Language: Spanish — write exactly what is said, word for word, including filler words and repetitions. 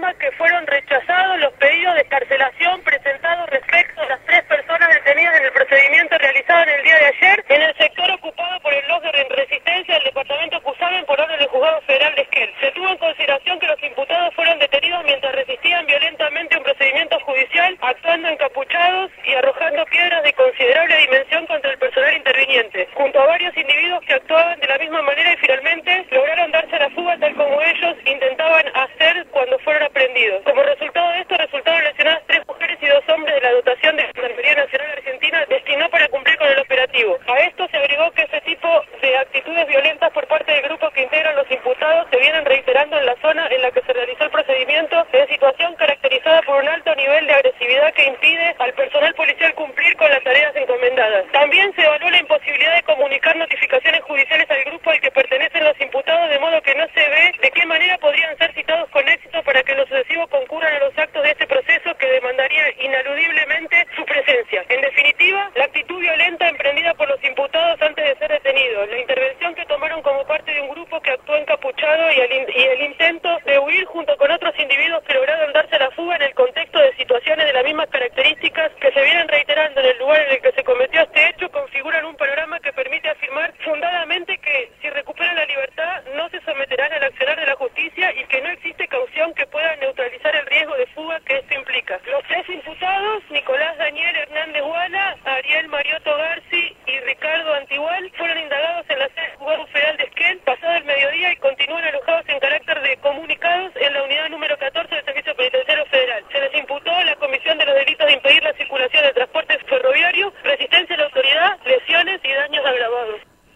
informa que fueron rechazados los pedidos de excarcelación presentados respecto a las tres personas detenidas en el procedimiento realizado en el día de ayer en el sector ocupado por el blog de Resistencia del departamento Cusamen por orden del Juzgado Federal de Esquel. Se tuvo en consideración que los imputados fueron detenidos mientras resistían violentamente un procedimiento judicial, actuando encapuchados y arrojando piedras de considerable dimensión contra el personal interviniente, junto a varios individuos que actuaban de la misma manera y finalmente lograron darse a la fuga tal como ellos intentaban hacer cuando fueron aprendidos. Como resultado de esto resultaron lesionadas tres mujeres y dos hombres de la dotación de Gendarmería Nacional Argentina destinó para cumplir con el operativo. A esto se agregó que ese tipo de actitudes violentas por parte del grupo que integran los imputados se vienen reiterando en la zona en la que se realizó el procedimiento, en situación caracterizada por un alto nivel de agresividad que impide al personal policial cumplir con las tareas encomendadas. También se evaluó la imposibilidad de comunicar notificaciones judiciales al grupo al que pertenecen los imputados, de modo que no se ve de qué manera podrían ser citados con éxito para que los sucesivos concurran a los actos de este proceso que demandaría ineludiblemente su presencia. En definitiva, la actitud violenta emprendida por los imputados antes de ser detenidos, la intervención que tomaron como parte de un grupo que actuó encapuchado y el, in y el intento de huir junto con otros individuos que lograron darse a la fuga en el contexto de situaciones de las mismas características que se vienen reiterando en el lugar en el que se cometió este hecho, configuran un panorama que permite afirmar fundadamente que si recuperan la libertad